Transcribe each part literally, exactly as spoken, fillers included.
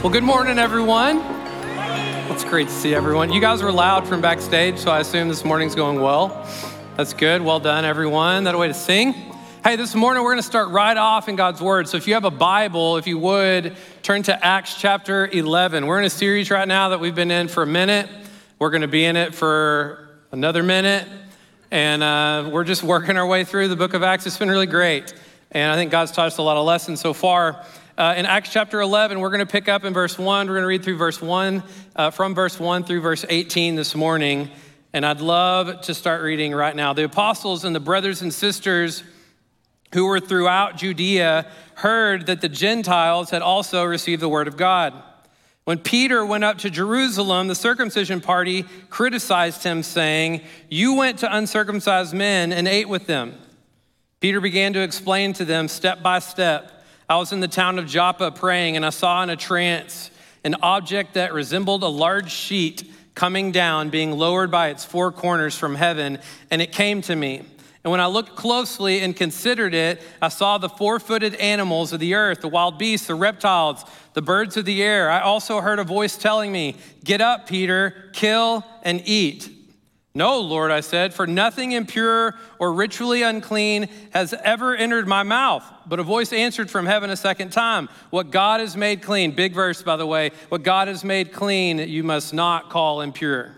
Well, good morning, everyone. It's great to see everyone. You guys were loud from backstage, so I assume this morning's going well. That's good. Well done, everyone. That a way to sing. Hey, this morning we're going to start right off in God's Word. So if you have a Bible, if you would, turn to Acts chapter eleven. We're in a series right now that we've been in for a minute. We're going to be in it for another minute. And uh, we're just working our way through the book of Acts. It's been really great. And I think God's taught us a lot of lessons so far. Uh, in Acts chapter eleven, we're going to pick up in verse one. We're going to read through verse one, uh, from verse one through verse eighteen this morning. And I'd love to start reading right now. The apostles and the brothers and sisters who were throughout Judea heard that the Gentiles had also received the word of God. When Peter went up to Jerusalem, the circumcision party criticized him, saying, "You went to uncircumcised men and ate with them." Peter began to explain to them step by step. I was in the town of Joppa praying, and I saw in a trance an object that resembled a large sheet coming down, being lowered by its four corners from heaven, and it came to me. And when I looked closely and considered it, I saw the four-footed animals of the earth, the wild beasts, the reptiles, the birds of the air. I also heard a voice telling me, "Get up, Peter, kill and eat." "No, Lord," I said, "for nothing impure or ritually unclean has ever entered my mouth." But a voice answered from heaven a second time, "What God has made clean," big verse, by the way, "what God has made clean, you must not call impure."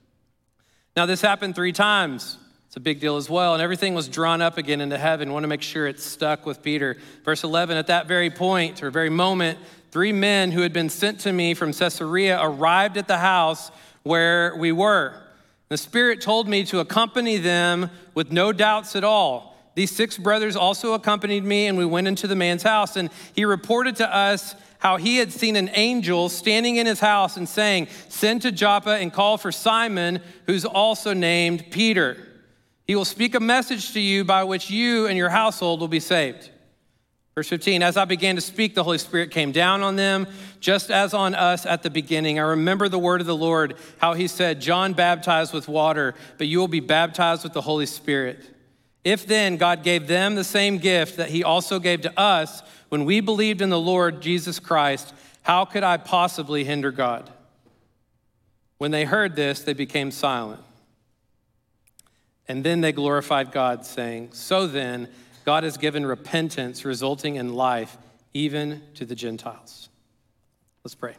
Now this happened three times. It's a big deal as well. And everything was drawn up again into heaven. I want to make sure it's stuck with Peter. Verse eleven, at that very point or very moment, three men who had been sent to me from Caesarea arrived at the house where we were. The Spirit told me to accompany them with no doubts at all. These six brothers also accompanied me, and we went into the man's house. And he reported to us how he had seen an angel standing in his house and saying, "Send to Joppa and call for Simon, who's also named Peter. He will speak a message to you by which you and your household will be saved." Verse fifteen, as I began to speak, the Holy Spirit came down on them, just as on us at the beginning. I remember the word of the Lord, how he said, "John baptized with water, but you will be baptized with the Holy Spirit." If then God gave them the same gift that he also gave to us when we believed in the Lord Jesus Christ, how could I possibly hinder God? When they heard this, they became silent. And then they glorified God, saying, "So then, God has given repentance resulting in life, even to the Gentiles." Let's pray.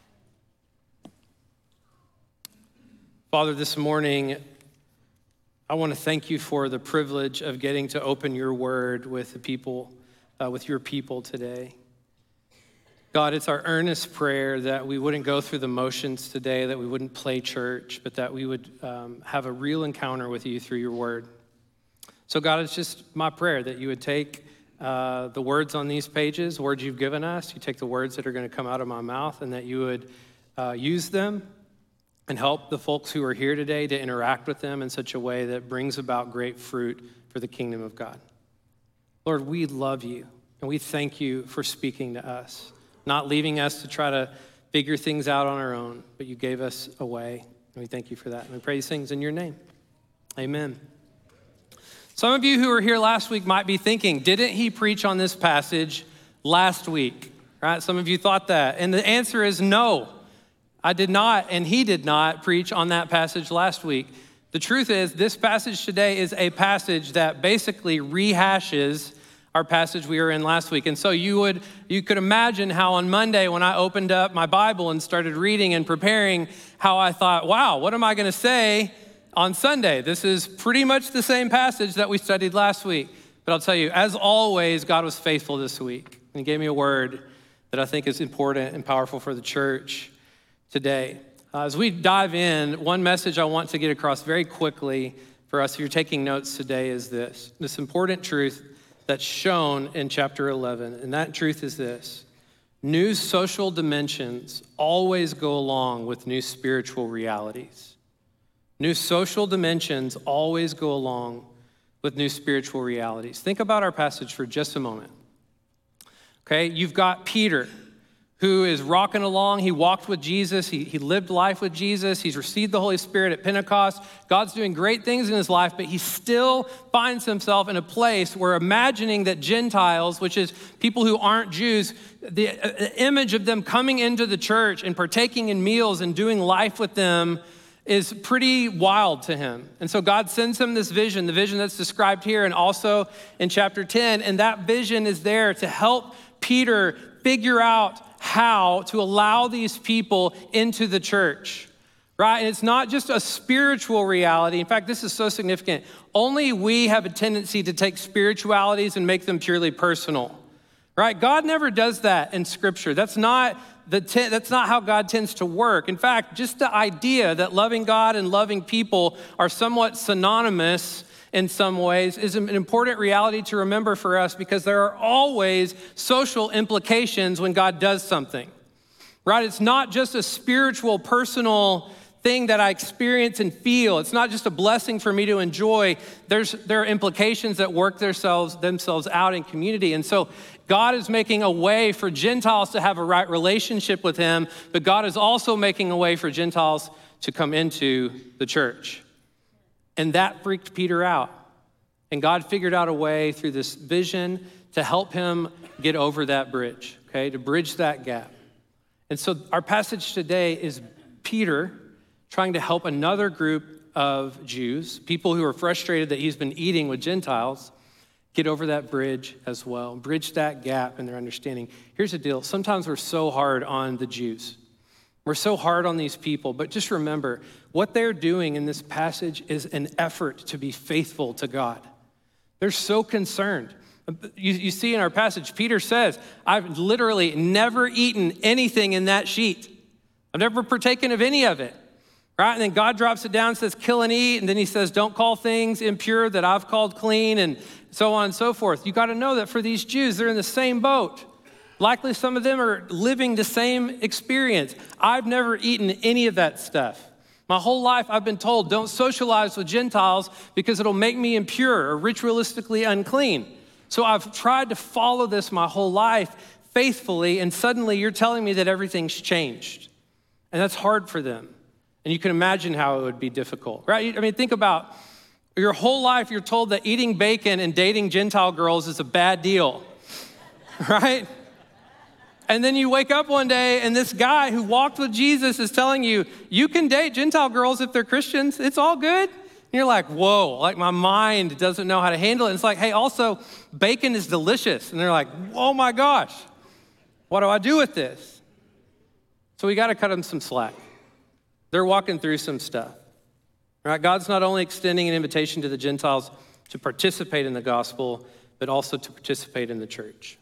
Father, this morning, I want to thank you for the privilege of getting to open your word with the people, uh, with your people today. God, it's our earnest prayer that we wouldn't go through the motions today, that we wouldn't play church, but that we would um, have a real encounter with you through your word. So God, it's just my prayer that you would take uh, the words on these pages, words you've given us, you take the words that are going to come out of my mouth, and that you would uh, use them and help the folks who are here today to interact with them in such a way that brings about great fruit for the kingdom of God. Lord, we love you, and we thank you for speaking to us, not leaving us to try to figure things out on our own, but you gave us a way, and we thank you for that. And we pray these things in your name. Amen. Some of you who were here last week might be thinking, didn't he preach on this passage last week? Right? Some of you thought that. And the answer is no, I did not, and he did not preach on that passage last week. The truth is, this passage today is a passage that basically rehashes our passage we were in last week. And so you would, you could imagine how on Monday when I opened up my Bible and started reading and preparing, how I thought, wow, what am I going to say on Sunday? This is pretty much the same passage that we studied last week. But I'll tell you, as always, God was faithful this week. And he gave me a word that I think is important and powerful for the church today. Uh, as we dive in, one message I want to get across very quickly for us, if you're taking notes today, is this. This important truth that's shown in chapter eleven. And that truth is this: new social dimensions always go along with new spiritual realities. New social dimensions always go along with new spiritual realities. Think about our passage for just a moment. Okay, you've got Peter, who is rocking along. He walked with Jesus. He, he lived life with Jesus. He's received the Holy Spirit at Pentecost. God's doing great things in his life, but he still finds himself in a place where imagining that Gentiles, which is people who aren't Jews, the uh, image of them coming into the church and partaking in meals and doing life with them is pretty wild to him. And so God sends him this vision, the vision that's described here and also in chapter ten. And that vision is there to help Peter figure out how to allow these people into the church, right? And it's not just a spiritual reality. In fact, this is so significant. Only we have a tendency to take spiritualities and make them purely personal, right? God never does that in Scripture. That's not the te- that's not how God tends to work. In fact, just the idea that loving God and loving people are somewhat synonymous in some ways is an important reality to remember for us, because there are always social implications when God does something, right? It's not just a spiritual, personal thing that I experience and feel. It's not just a blessing for me to enjoy. There's, there are implications that work themselves, themselves out in community. And so God is making a way for Gentiles to have a right relationship with him, but God is also making a way for Gentiles to come into the church. And that freaked Peter out. And God figured out a way through this vision to help him get over that bridge, okay, to bridge that gap. And so our passage today is Peter trying to help another group of Jews, people who are frustrated that he's been eating with Gentiles, get over that bridge as well, bridge that gap in their understanding. Here's the deal. Sometimes we're so hard on the Jews. We're so hard on these people, but just remember, what they're doing in this passage is an effort to be faithful to God. They're so concerned. You, you see in our passage, Peter says, I've literally never eaten anything in that sheet. I've never partaken of any of it, right? And then God drops it down and says, kill and eat. And then he says, don't call things impure that I've called clean, and so on and so forth. You got to know that for these Jews, they're in the same boat. Likely some of them are living the same experience. I've never eaten any of that stuff. My whole life I've been told, don't socialize with Gentiles because it'll make me impure or ritualistically unclean. So I've tried to follow this my whole life faithfully, and suddenly you're telling me that everything's changed. And that's hard for them. And you can imagine how it would be difficult, right? I mean, think about your whole life you're told that eating bacon and dating Gentile girls is a bad deal, right? And then you wake up one day and this guy who walked with Jesus is telling you, you can date Gentile girls if they're Christians. It's all good. And you're like, whoa, like my mind doesn't know how to handle it. And it's like, hey, also bacon is delicious. And they're like, oh my gosh, what do I do with this? So we got to cut them some slack. They're walking through some stuff, right? God's not only extending an invitation to the Gentiles to participate in the gospel, but also to participate in the church.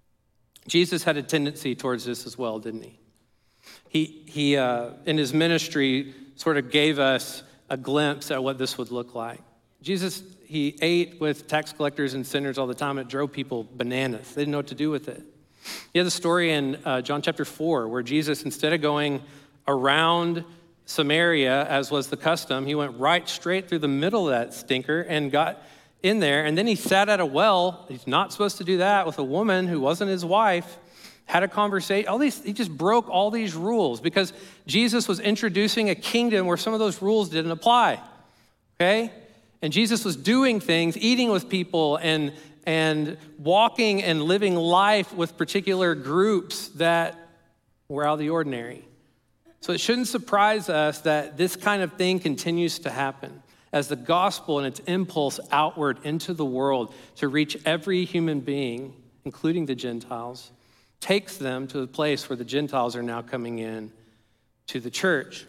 Jesus had a tendency towards this as well, didn't he? He, he uh, in his ministry, sort of gave us a glimpse at what this would look like. Jesus, he ate with tax collectors and sinners all the time. It drove people bananas. They didn't know what to do with it. He had the story in uh, John chapter four, where Jesus, instead of going around Samaria, as was the custom, he went right straight through the middle of that stinker and got in there, and then he sat at a well. He's not supposed to do that with a woman who wasn't his wife, had a conversation. All these, he just broke all these rules because Jesus was introducing a kingdom where some of those rules didn't apply, okay? And Jesus was doing things, eating with people and, and walking and living life with particular groups that were out of the ordinary. So it shouldn't surprise us that this kind of thing continues to happen as the gospel and its impulse outward into the world to reach every human being, including the Gentiles, takes them to the place where the Gentiles are now coming in to the church.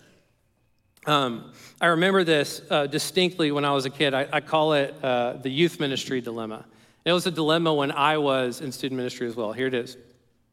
Um, I remember this uh, distinctly when I was a kid. I, I call it uh, the youth ministry dilemma. It was a dilemma when I was in student ministry as well. Here it is.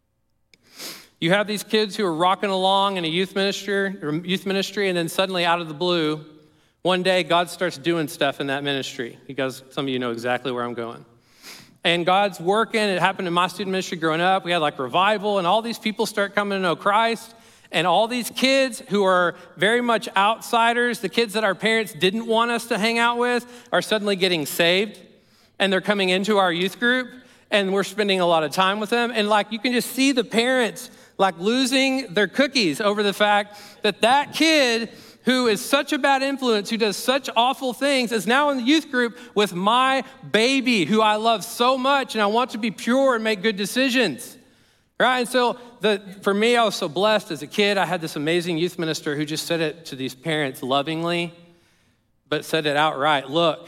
You have these kids who are rocking along in a youth ministry, or youth ministry, and then suddenly out of the blue, one day, God starts doing stuff in that ministry. Because some of you know exactly where I'm going. And God's working. It happened in my student ministry growing up. We had like revival, and all these people start coming to know Christ. And all these kids who are very much outsiders, the kids that our parents didn't want us to hang out with, are suddenly getting saved. And they're coming into our youth group, and we're spending a lot of time with them. And like you can just see the parents like losing their cookies over the fact that that kid who is such a bad influence, who does such awful things, is now in the youth group with my baby who I love so much and I want to be pure and make good decisions, right? And so the, for me, I was so blessed as a kid. I had this amazing youth minister who just said it to these parents lovingly, but said it outright. Look,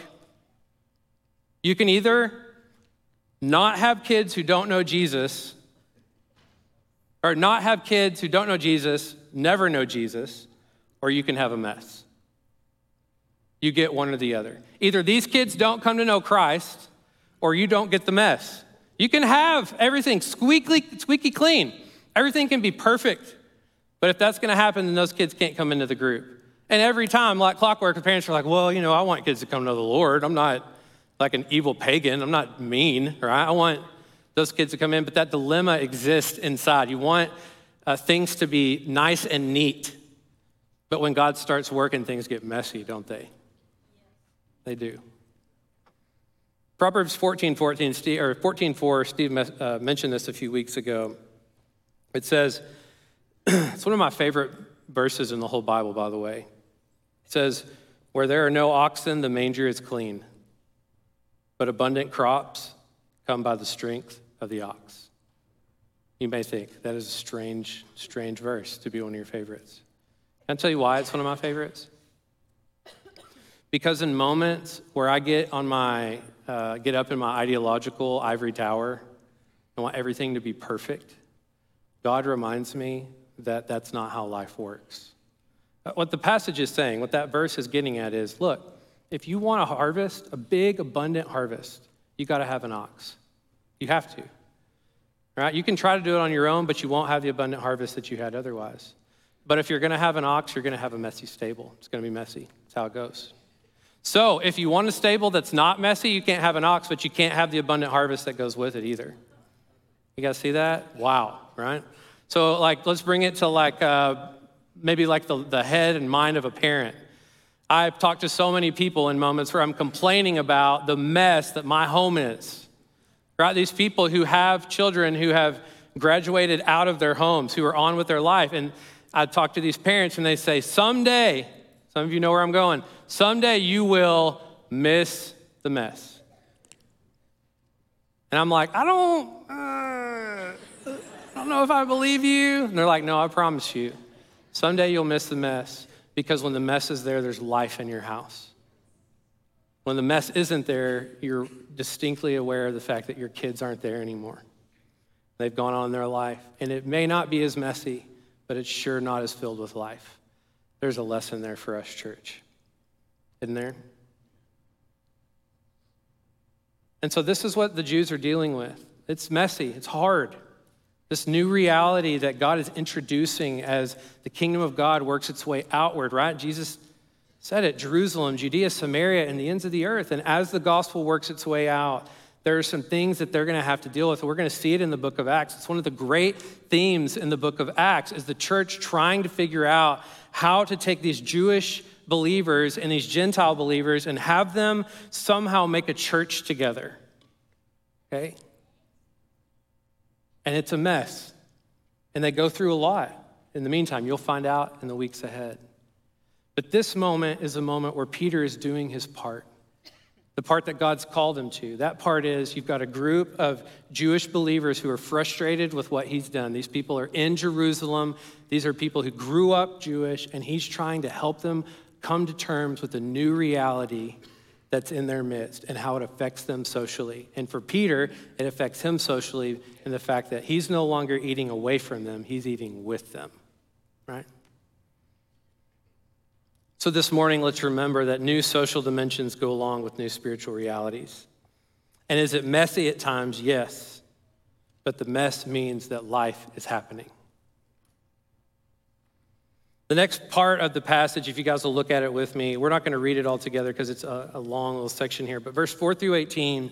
you can either not have kids who don't know Jesus, or not have kids who don't know Jesus, never know Jesus, or you can have a mess. You get one or the other. Either these kids don't come to know Christ, or you don't get the mess. You can have everything squeaky, squeaky clean. Everything can be perfect. But if that's gonna happen, then those kids can't come into the group. And every time, like clockwork, the parents are like, well, you know, I want kids to come to know the Lord. I'm not like an evil pagan. I'm not mean, right? I want those kids to come in, but that dilemma exists inside. You want uh, things to be nice and neat. But when God starts working, things get messy, don't they? They do. Proverbs fourteen fourteen, or fourteen four, Steve uh, mentioned this a few weeks ago. It says, it's one of my favorite verses in the whole Bible, by the way. It says, where there are no oxen, the manger is clean, but abundant crops come by the strength of the ox. You may think that is a strange, strange verse to be one of your favorites. Can I tell you why it's one of my favorites? Because in moments where I get on my, uh, get up in my ideological ivory tower and want everything to be perfect, God reminds me that that's not how life works. What the passage is saying, what that verse is getting at is, look, if you want a harvest, a big, abundant harvest, you got to have an ox. You have to, right? You can try to do it on your own, but you won't have the abundant harvest that you had otherwise. But if you're going to have an ox, you're going to have a messy stable. It's going to be messy. That's how it goes. So if you want a stable that's not messy, you can't have an ox, but you can't have the abundant harvest that goes with it either. You guys see that? Wow, right? So like, let's bring it to like, uh, maybe like the, the head and mind of a parent. I've talked to so many people in moments where I'm complaining about the mess that my home is, right? These people who have children who have graduated out of their homes, who are on with their life. And I talk to these parents and they say, someday, some of you know where I'm going, someday you will miss the mess. And I'm like, I don't, uh, I don't know if I believe you. And they're like, no, I promise you, someday you'll miss the mess, because when the mess is there, there's life in your house. When the mess isn't there, you're distinctly aware of the fact that your kids aren't there anymore. They've gone on in their life. And it may not be as messy, but it's sure not as filled with life. There's a lesson there for us, church. Isn't there? And so this is what the Jews are dealing with. It's messy. It's hard. This new reality that God is introducing as the kingdom of God works its way outward, right? Jesus said it, Jerusalem, Judea, Samaria, and the ends of the earth. And as the gospel works its way out, there are some things that they're going to have to deal with. We're going to see it in the book of Acts. It's one of the great themes in the book of Acts is the church trying to figure out how to take these Jewish believers and these Gentile believers and have them somehow make a church together, okay? And it's a mess. And they go through a lot. In the meantime, you'll find out in the weeks ahead. But this moment is a moment where Peter is doing his part. The part that God's called him to. That part is you've got a group of Jewish believers who are frustrated with what he's done. These people are in Jerusalem. These are people who grew up Jewish, and he's trying to help them come to terms with the new reality that's in their midst and how it affects them socially. And for Peter, it affects him socially in the fact that he's no longer eating away from them, he's eating with them, right? So this morning, let's remember that new social dimensions go along with new spiritual realities. And is it messy at times? Yes. But the mess means that life is happening. The next part of the passage, if you guys will look at it with me, we're not going to read it all together because it's a, a long little section here, but verse four through eighteen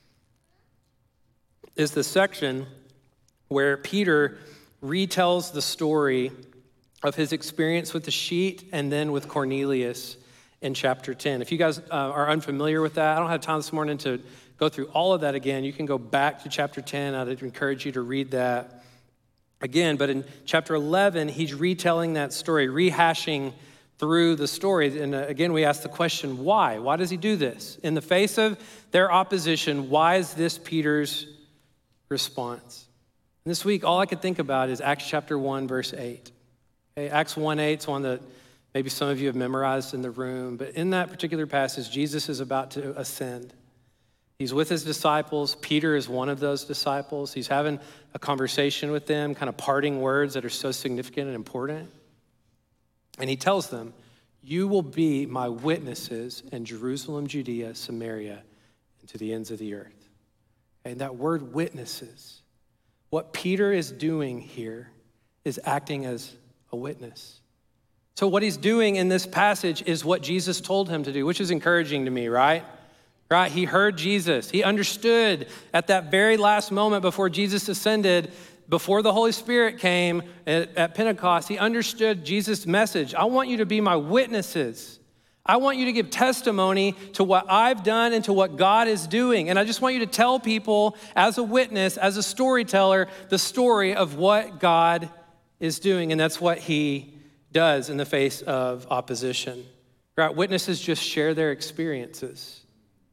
is the section where Peter retells the story of his experience with the sheet and then with Cornelius in chapter ten. If you guys uh, are unfamiliar with that, I don't have time this morning to go through all of that again. You can go back to chapter ten. I'd encourage you to read that. again, but in chapter eleven, he's retelling that story, rehashing through the story. And again, we ask the question, why? Why does he do this? In the face of their opposition, why is this Peter's response? And this week, all I could think about is Acts chapter one, verse eight. Okay, Acts one eight is one that maybe some of you have memorized in the room, but in that particular passage, Jesus is about to ascend. He's with his disciples. Peter is one of those disciples. He's having a conversation with them, kind of parting words that are so significant and important. And he tells them, you will be my witnesses in Jerusalem, Judea, Samaria, and to the ends of the earth. And that word witnesses, what Peter is doing here is acting as a witness. So what he's doing in this passage is what Jesus told him to do, which is encouraging to me, right? Right? He heard Jesus. He understood at that very last moment before Jesus ascended, before the Holy Spirit came at, at Pentecost, he understood Jesus' message. I want you to be my witnesses. I want you to give testimony to what I've done and to what God is doing. And I just want you to tell people as a witness, as a storyteller, the story of what God is doing. And that's what he does in the face of opposition. Right? Witnesses just share their experiences.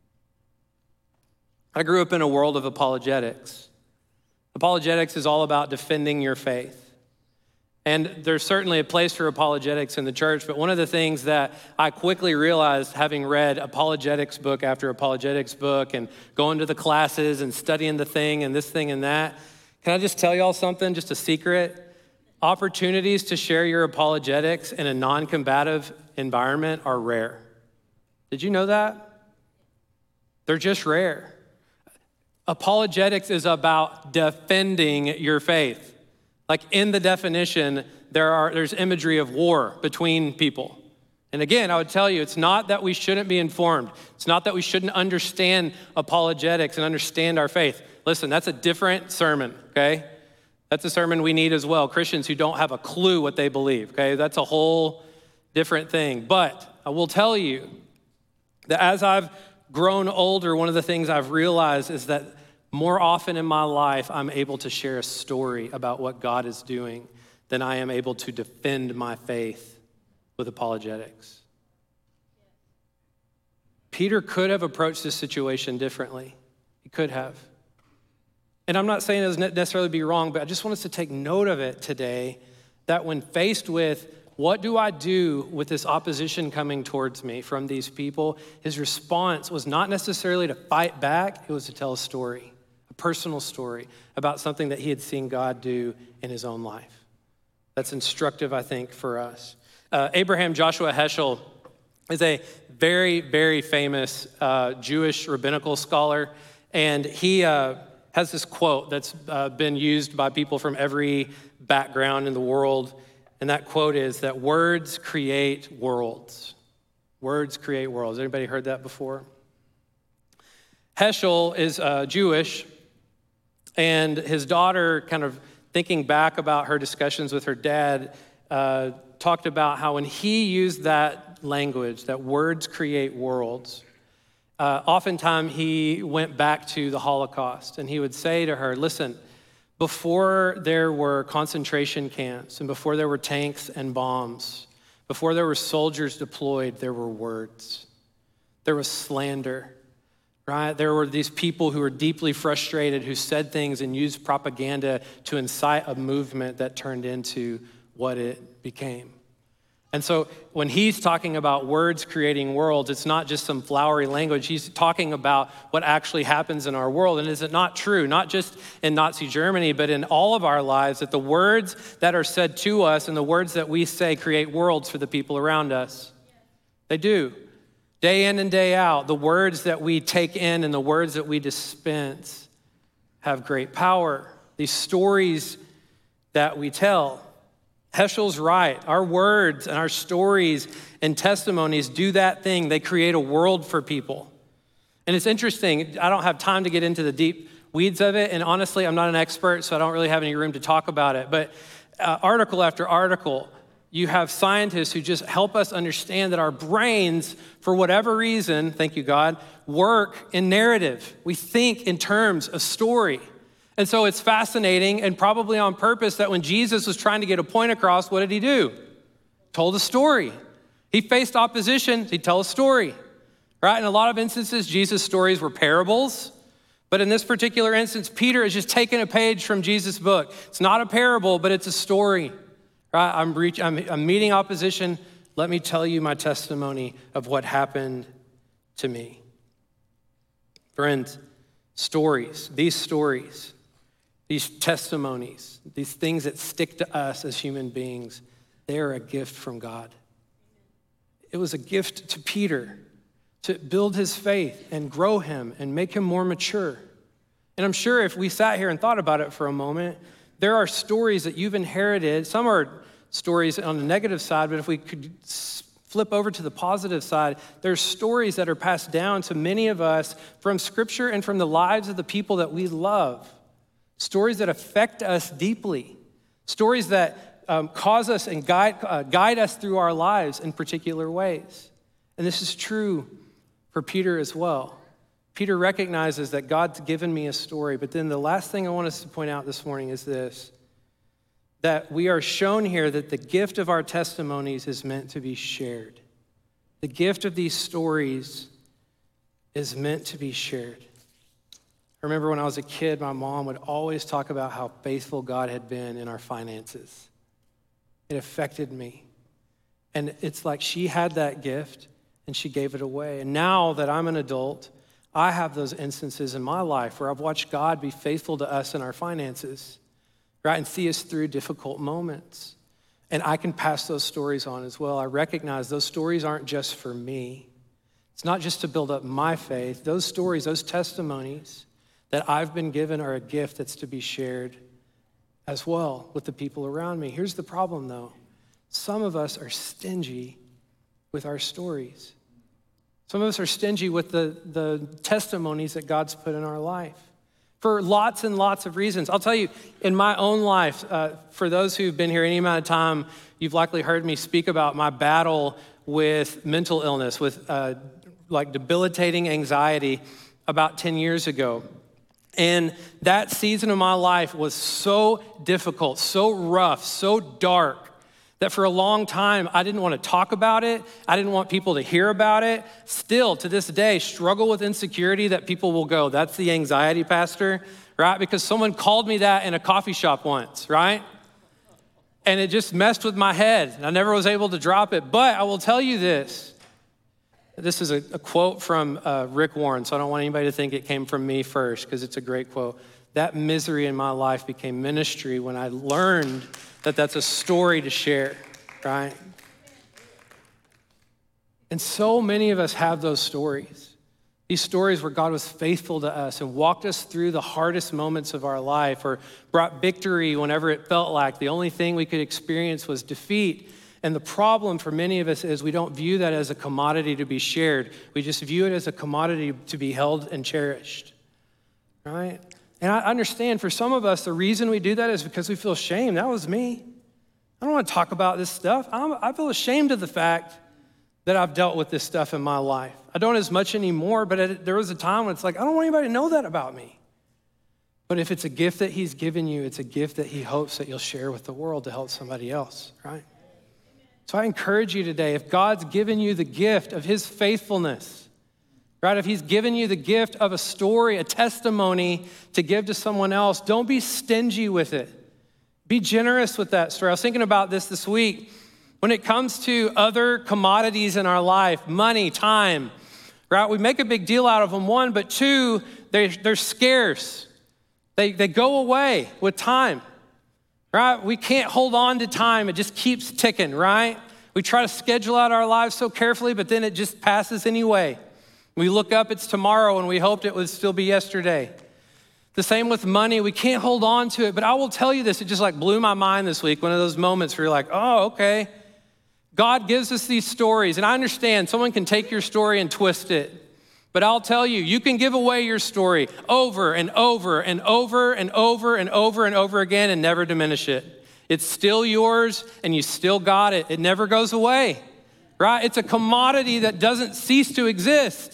I grew up in a world of apologetics. Apologetics is all about defending your faith. And there's certainly a place for apologetics in the church, but one of the things that I quickly realized, having read apologetics book after apologetics book and going to the classes and studying the thing and this thing and that, can I just tell y'all something, just a secret? Opportunities to share your apologetics in a non-combative environment are rare. Did you know that? They're just rare. Apologetics is about defending your faith. Like in the definition, there are there's imagery of war between people. And again, I would tell you, it's not that we shouldn't be informed. It's not that we shouldn't understand apologetics and understand our faith. Listen, that's a different sermon, okay? That's a sermon we need as well. Christians who don't have a clue what they believe, okay? That's a whole different thing. But I will tell you that as I've grown older, one of the things I've realized is that more often in my life, I'm able to share a story about what God is doing than I am able to defend my faith with apologetics. Peter could have approached this situation differently. He could have. And I'm not saying it doesn't necessarily be wrong, but I just want us to take note of it today, that when faced with what do I do with this opposition coming towards me from these people, his response was not necessarily to fight back, it was to tell a story, a personal story about something that he had seen God do in his own life. That's instructive, I think, for us. Uh, Abraham Joshua Heschel is a very, very famous uh, Jewish rabbinical scholar, and he uh, has this quote that's uh, been used by people from every background in the world. And that quote is that words create worlds. Words create worlds. Anybody heard that before? Heschel is uh, Jewish, and his daughter, kind of thinking back about her discussions with her dad, uh, talked about how when he used that language, that words create worlds, uh, oftentimes he went back to the Holocaust, and he would say to her, listen, before there were concentration camps and before there were tanks and bombs, before there were soldiers deployed, there were words. There was slander, right? There were these people who were deeply frustrated, who said things and used propaganda to incite a movement that turned into what it became. And so when he's talking about words creating worlds, it's not just some flowery language. He's talking about what actually happens in our world. And is it not true, not just in Nazi Germany, but in all of our lives, that the words that are said to us and the words that we say create worlds for the people around us? They do. Day in and day out, the words that we take in and the words that we dispense have great power. These stories that we tell. Heschel's right. Our words and our stories and testimonies do that thing. They create a world for people. And it's interesting. I don't have time to get into the deep weeds of it. And honestly, I'm not an expert, so I don't really have any room to talk about it. But uh, article after article, you have scientists who just help us understand that our brains, for whatever reason, thank you, God, work in narrative. We think in terms of story. And so it's fascinating and probably on purpose that when Jesus was trying to get a point across, what did he do? Told a story. He faced opposition, he'd tell a story, right? In a lot of instances, Jesus' stories were parables. But in this particular instance, Peter is just taking a page from Jesus' book. It's not a parable, but it's a story, right? I'm, reach, I'm, I'm meeting opposition. Let me tell you my testimony of what happened to me. Friends, stories, these stories, these testimonies, these things that stick to us as human beings, they're a gift from God. It was a gift to Peter to build his faith and grow him and make him more mature. And I'm sure if we sat here and thought about it for a moment, there are stories that you've inherited. Some are stories on the negative side, but if we could flip over to the positive side, there's stories that are passed down to many of us from Scripture and from the lives of the people that we love. Stories that affect us deeply. Stories that um, cause us and guide, uh, guide us through our lives in particular ways. And this is true for Peter as well. Peter recognizes that God's given me a story, but then the last thing I want us to point out this morning is this, that we are shown here that the gift of our testimonies is meant to be shared. The gift of these stories is meant to be shared. I remember when I was a kid, my mom would always talk about how faithful God had been in our finances. It affected me. And it's like she had that gift and she gave it away. And now that I'm an adult, I have those instances in my life where I've watched God be faithful to us in our finances, right? And see us through difficult moments. And I can pass those stories on as well. I recognize those stories aren't just for me. It's not just to build up my faith. Those stories, those testimonies that I've been given are a gift that's to be shared as well with the people around me. Here's the problem though. Some of us are stingy with our stories. Some of us are stingy with the, the testimonies that God's put in our life for lots and lots of reasons. I'll tell you, in my own life, uh, for those who've been here any amount of time, you've likely heard me speak about my battle with mental illness, with uh, like debilitating anxiety about ten years ago. And that season of my life was so difficult, so rough, so dark, that for a long time, I didn't want to talk about it. I didn't want people to hear about it. Still, to this day, struggle with insecurity that people will go, that's the anxiety pastor, right? Because someone called me that in a coffee shop once, right? And it just messed with my head. I never was able to drop it. But I will tell you this. This is a, a quote from uh, Rick Warren, so I don't want anybody to think it came from me first, because it's a great quote. That misery in my life became ministry when I learned that that's a story to share, right? And so many of us have those stories. These stories where God was faithful to us and walked us through the hardest moments of our life, or brought victory whenever it felt like the only thing we could experience was defeat. And the problem for many of us is we don't view that as a commodity to be shared. We just view it as a commodity to be held and cherished, right? And I understand for some of us, the reason we do that is because we feel shame. That was me. I don't want to talk about this stuff. I'm, I feel ashamed of the fact that I've dealt with this stuff in my life. I don't as much anymore, but it, there was a time when it's like, I don't want anybody to know that about me. But if it's a gift that he's given you, it's a gift that he hopes that you'll share with the world to help somebody else, right? So I encourage you today, if God's given you the gift of his faithfulness, right? If he's given you the gift of a story, a testimony to give to someone else, don't be stingy with it. Be generous with that story. I was thinking about this this week. When it comes to other commodities in our life, money, time, right? We make a big deal out of them, one, but two, they, they're scarce. They, they go away with time, right? We can't hold on to time. It just keeps ticking, right? We try to schedule out our lives so carefully, but then it just passes anyway. We look up, it's tomorrow, and we hoped it would still be yesterday. The same with money. We can't hold on to it, but I will tell you this, it just like blew my mind this week, one of those moments where you're like, oh, okay. God gives us these stories, and I understand someone can take your story and twist it, but I'll tell you, you can give away your story over and over and over and over and over and over again and never diminish it. It's still yours, and you still got it. It never goes away, right? It's a commodity that doesn't cease to exist.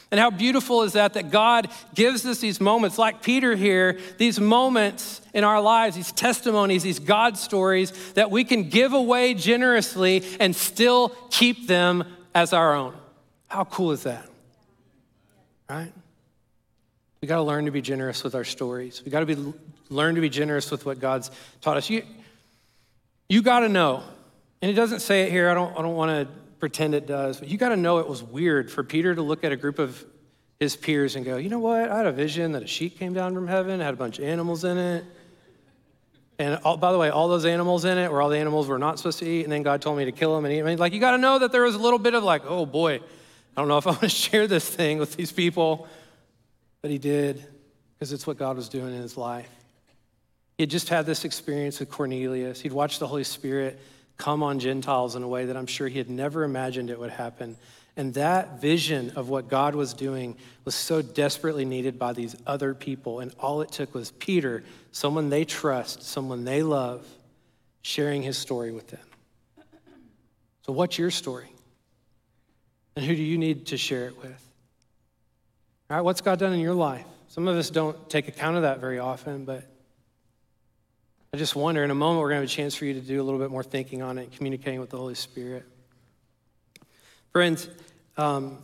And how beautiful is that, that God gives us these moments, like Peter here, these moments in our lives, these testimonies, these God stories that we can give away generously and still keep them as our own. How cool is that? Right? We got to learn to be generous with our stories. We got to be learn to be generous with what God's taught us. You, you got to know, and it doesn't say it here. I don't, I don't want to pretend it does, but you got to know it was weird for Peter to look at a group of his peers and go, you know what? I had a vision that a sheep came down from heaven, had a bunch of animals in it. And all, by the way, all those animals in it were all the animals we're not supposed to eat. And then God told me to kill them and eat them. I mean, like, you got to know that there was a little bit of like, oh boy, I don't know if I want to share this thing with these people. But he did, because it's what God was doing in his life. He had just had this experience with Cornelius. He'd watched the Holy Spirit come on Gentiles in a way that I'm sure he had never imagined it would happen. And that vision of what God was doing was so desperately needed by these other people. And all it took was Peter, someone they trust, someone they love, sharing his story with them. So what's your story? And who do you need to share it with? All right, what's God done in your life? Some of us don't take account of that very often, but I just wonder, in a moment, we're going to have a chance for you to do a little bit more thinking on it, communicating with the Holy Spirit. Friends, um,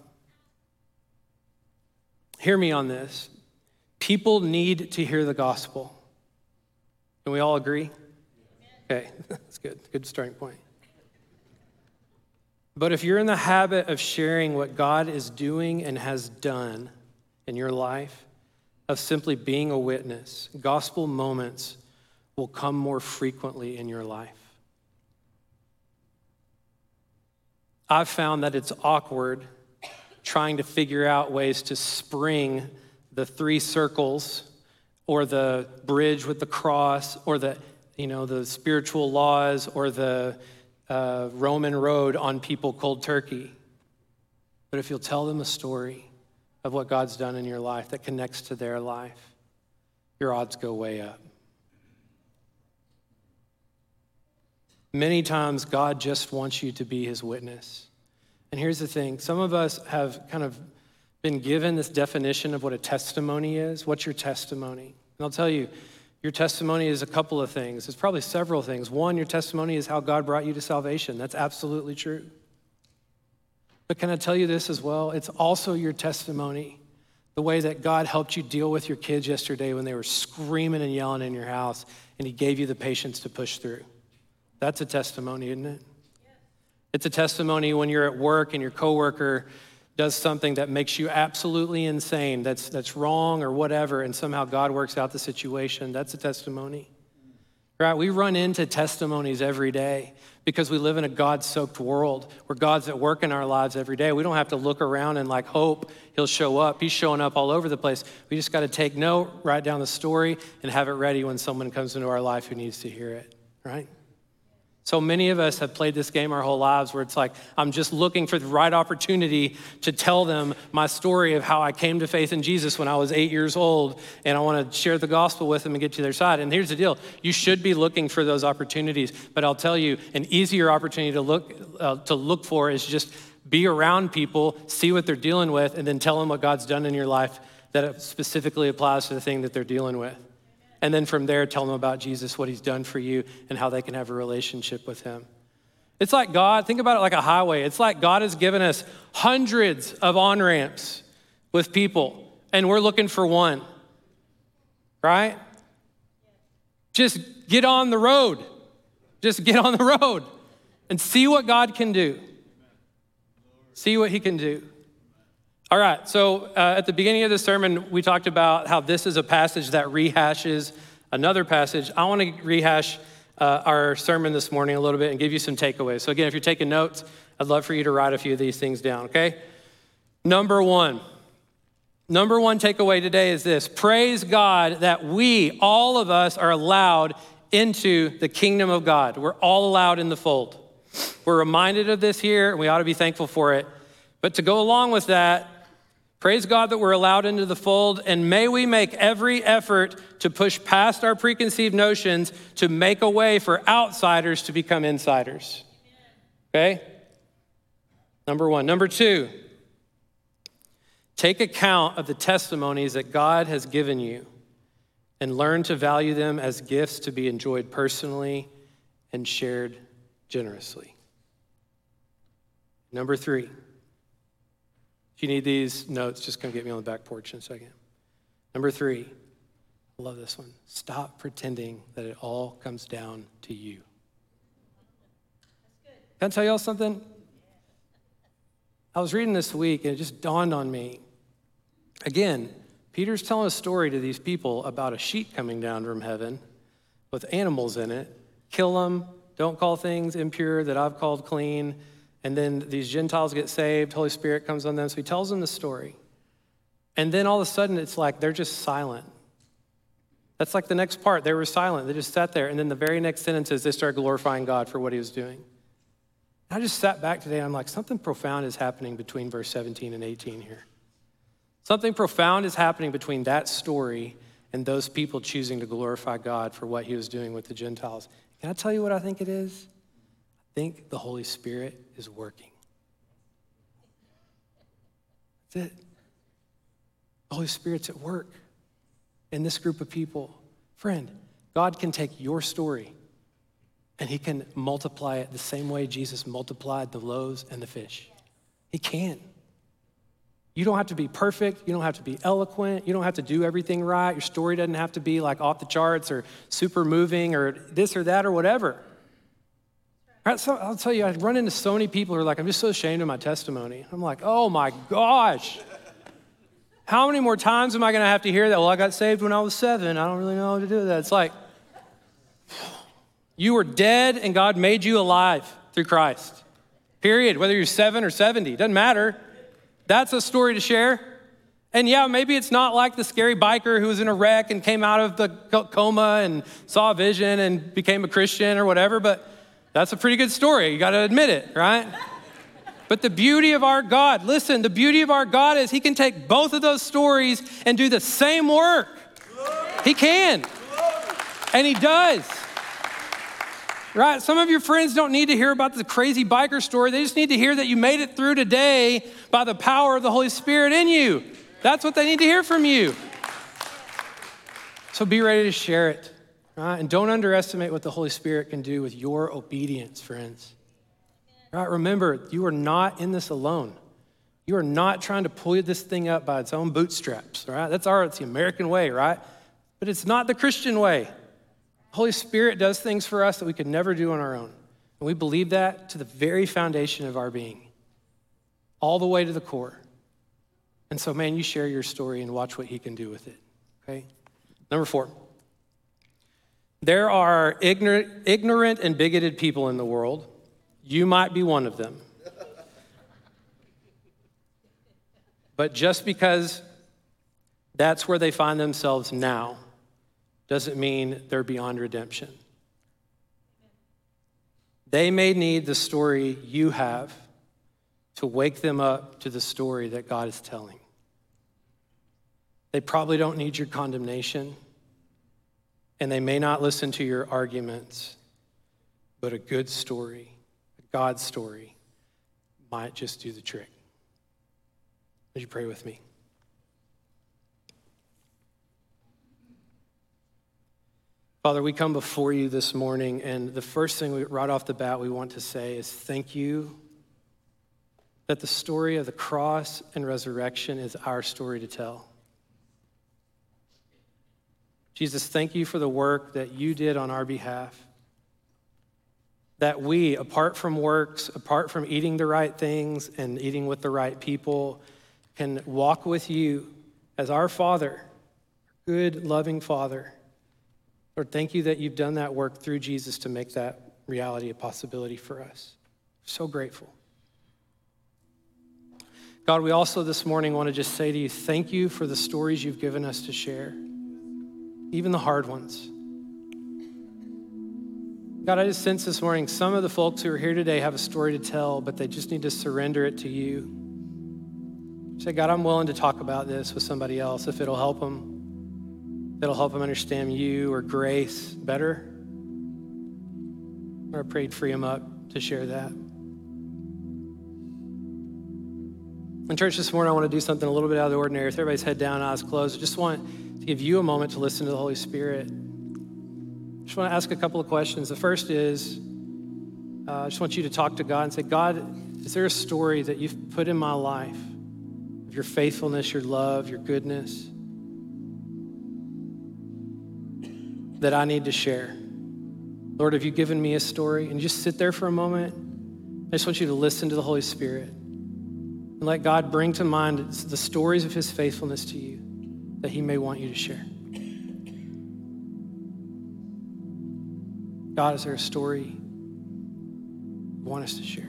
hear me on this. People need to hear the gospel. Can we all agree? Okay, that's good. Good starting point. But if you're in the habit of sharing what God is doing and has done in your life, of simply being a witness, gospel moments will come more frequently in your life. I've found that it's awkward trying to figure out ways to spring the three circles or the bridge with the cross or the, you know, the spiritual laws or the uh, Roman road on people cold turkey. But if you'll tell them a story of what God's done in your life that connects to their life, your odds go way up. Many times, God just wants you to be his witness. And here's the thing. Some of us have kind of been given this definition of what a testimony is. What's your testimony? And I'll tell you, your testimony is a couple of things. It's probably several things. One, your testimony is how God brought you to salvation. That's absolutely true. But can I tell you this as well? It's also your testimony, the way that God helped you deal with your kids yesterday when they were screaming and yelling in your house, and he gave you the patience to push through. That's a testimony, isn't it? It's a testimony when you're at work and your coworker does something that makes you absolutely insane, that's that's wrong or whatever, and somehow God works out the situation. That's a testimony. Right? We run into testimonies every day because we live in a God-soaked world where God's at work in our lives every day. We don't have to look around and like hope he'll show up. He's showing up all over the place. We just got to take note, write down the story, and have it ready when someone comes into our life who needs to hear it, right? So many of us have played this game our whole lives where it's like, I'm just looking for the right opportunity to tell them my story of how I came to faith in Jesus when I was eight years old, and I want to share the gospel with them and get to their side. And here's the deal. You should be looking for those opportunities, but I'll tell you, an easier opportunity to look uh, to look for is just be around people, see what they're dealing with, and then tell them what God's done in your life that specifically applies to the thing that they're dealing with. And then from there, tell them about Jesus, what he's done for you, and how they can have a relationship with him. It's like God, think about it like a highway. It's like God has given us hundreds of on-ramps with people, and we're looking for one, right? Just get on the road. Just get on the road and see what God can do. See what he can do. All right, so uh, at the beginning of the sermon, we talked about how this is a passage that rehashes another passage. I want to rehash uh, our sermon this morning a little bit and give you some takeaways. So again, if you're taking notes, I'd love for you to write a few of these things down, okay? Number one. Number one takeaway today is this. Praise God that we, all of us, are allowed into the kingdom of God. We're all allowed in the fold. We're reminded of this here, and we ought to be thankful for it. But to go along with that, praise God that we're allowed into the fold, and may we make every effort to push past our preconceived notions to make a way for outsiders to become insiders. Okay? Number one. Number two, Take account of the testimonies that God has given you and learn to value them as gifts to be enjoyed personally and shared generously. Number three, if you need these notes, just come get me on the back porch in a second. Number three, I love this one. Stop pretending that it all comes down to you. Can I tell y'all something? I was reading this week and it just dawned on me. Again, Peter's telling a story to these people about a sheet coming down from heaven with animals in it. Kill them, don't call things impure that I've called clean. And then these Gentiles get saved, Holy Spirit comes on them. So he tells them the story. And then all of a sudden it's like they're just silent. That's like the next part. They were silent. They just sat there. And then the very next sentence is they started glorifying God for what he was doing. I just sat back today and I'm like, something profound is happening between verse seventeen and eighteen here. Something profound is happening between that story and those people choosing to glorify God for what he was doing with the Gentiles. Can I tell you what I think it is? I think the Holy Spirit is working. That's it. The Holy Spirit's at work in this group of people. Friend, God can take your story and he can multiply it the same way Jesus multiplied the loaves and the fish. He can. You don't have to be perfect. You don't have to be eloquent. You don't have to do everything right. Your story doesn't have to be like off the charts or super moving or this or that or whatever. Right, so I'll tell you, I run into so many people who are like, I'm just so ashamed of my testimony. I'm like, oh my gosh. How many more times am I going to have to hear that? Well, I got saved when I was seven. I don't really know how to do that. It's like, you were dead and God made you alive through Christ. Period. Whether you're seven or seventy, doesn't matter. That's a story to share. And yeah, maybe it's not like the scary biker who was in a wreck and came out of the coma and saw a vision and became a Christian or whatever, but that's a pretty good story. You got to admit it, right? But the beauty of our God, listen, the beauty of our God is he can take both of those stories and do the same work. He can. And he does. Right? Some of your friends don't need to hear about the crazy biker story. They just need to hear that you made it through today by the power of the Holy Spirit in you. That's what they need to hear from you. So be ready to share it. Right? And don't underestimate what the Holy Spirit can do with your obedience, friends. Right? Remember, you are not in this alone. You are not trying to pull this thing up by its own bootstraps. Right? That's our, it's the American way, right? But it's not the Christian way. Holy Spirit does things for us that we could never do on our own. And we believe that to the very foundation of our being, all the way to the core. And so, man, you share your story and watch what he can do with it, okay? Number four, there are ignorant, ignorant and bigoted people in the world. You might be one of them. But just because that's where they find themselves now, doesn't mean they're beyond redemption. They may need the story you have to wake them up to the story that God is telling. They probably don't need your condemnation, and they may not listen to your arguments, but a good story, a God story, might just do the trick. Would you pray with me? Father, we come before you this morning, and the first thing we, right off the bat we want to say is thank you that the story of the cross and resurrection is our story to tell. Jesus, thank you for the work that you did on our behalf, that we, apart from works, apart from eating the right things and eating with the right people, can walk with you as our Father, good, loving Father. Lord, thank you that you've done that work through Jesus to make that reality a possibility for us. So grateful. God, we also this morning want to just say to you, thank you for the stories you've given us to share, even the hard ones. God, I just sense this morning, some of the folks who are here today have a story to tell, but they just need to surrender it to you. Say, God, I'm willing to talk about this with somebody else if it'll help them. That'll help them understand you or grace better. Or I prayed free them up to share that. In church this morning, I want to do something a little bit out of the ordinary. With everybody's head down, eyes closed, I just want to give you a moment to listen to the Holy Spirit. I just want to ask a couple of questions. The first is, uh, I just want you to talk to God and say, God, is there a story that you've put in my life of your faithfulness, your love, your goodness that I need to share? Lord, have you given me a story? And just sit there for a moment. I just want you to listen to the Holy Spirit and let God bring to mind the stories of his faithfulness to you that he may want you to share. God, is there a story you want us to share?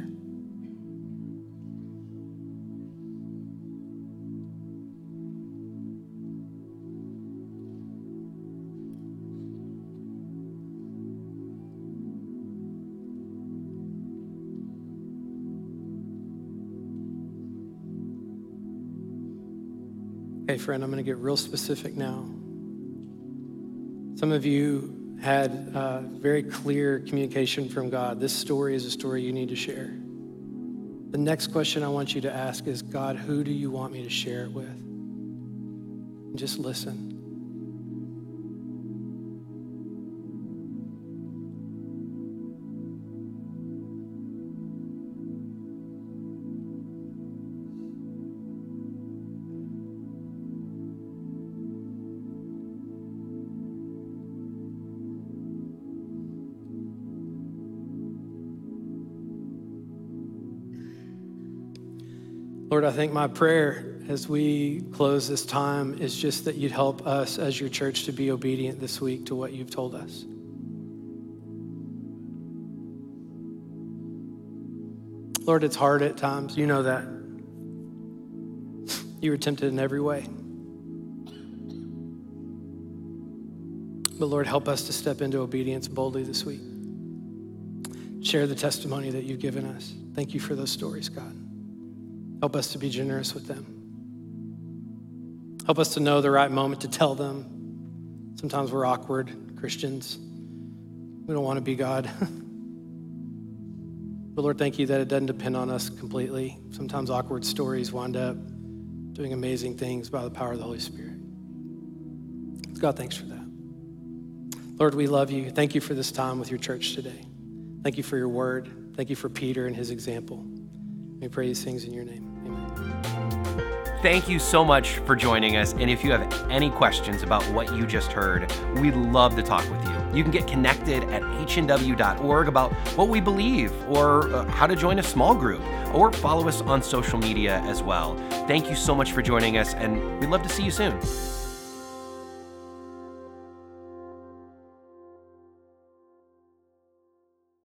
Okay, friend, I'm going to get real specific now. Some of you had uh, very clear communication from God. This story is a story you need to share. The next question I want you to ask is, God, who do you want me to share it with? And just listen. Lord, I think my prayer as we close this time is just that you'd help us as your church to be obedient this week to what you've told us. Lord, it's hard at times. You know that. You were tempted in every way. But Lord, help us to step into obedience boldly this week. Share the testimony that you've given us. Thank you for those stories, God. Help us to be generous with them. Help us to know the right moment to tell them. Sometimes we're awkward Christians. We don't want to be God. But Lord, thank you that it doesn't depend on us completely. Sometimes awkward stories wind up doing amazing things by the power of the Holy Spirit. God, thanks for that. Lord, we love you. Thank you for this time with your church today. Thank you for your word. Thank you for Peter and his example. We pray these things in your name. Thank you so much for joining us. And if you have any questions about what you just heard, we'd love to talk with you. You can get connected at h n w dot org about what we believe, or uh, how to join a small group, or follow us on social media as well. Thank you so much for joining us, and we'd love to see you soon.